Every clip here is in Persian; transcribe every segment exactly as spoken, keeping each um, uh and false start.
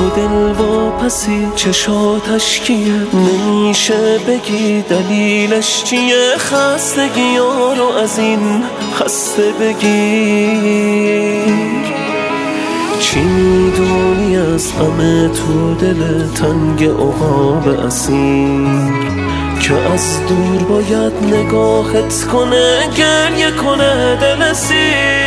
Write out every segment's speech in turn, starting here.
تو دل واپسی چشاتش کیه؟ نمیشه بگی دلیلش چیه؟ خستگی ها رو از این خسته بگیر. چی میدونی از غم تو دل تنگ عقاب اسیر که از دور باید نگاهت کنه گریه کنه دل سیر.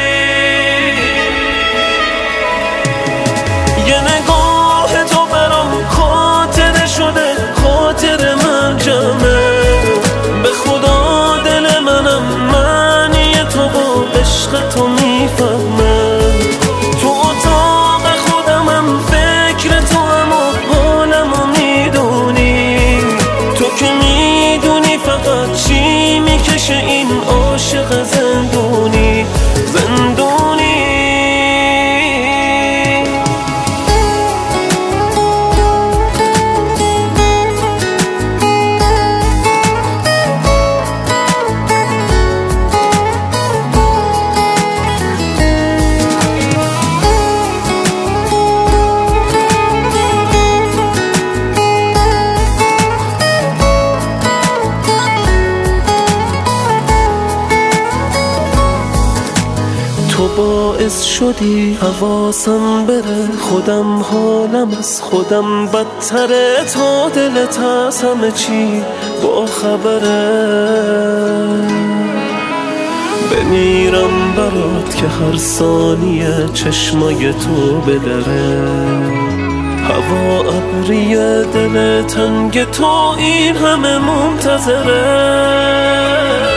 یه نگاه تو برام خاطره شده خاطر من جمعه. به خدا دل منم معنی تو و عشق تو میفهمه. تو اتاق خودمم فکر تو هم و حالمو میدونی. تو که میدونی فقط چی میکشه این عاشق زندونی زندونی. تو باعث شدی حواسم بره خودم حالم از خودم بدتره. تا دلت از همه چی با خبره. بمیرم برات که هر ثانیه چشمای تو بدره. هوا ابریه دل تنگ تو این همه منتظره.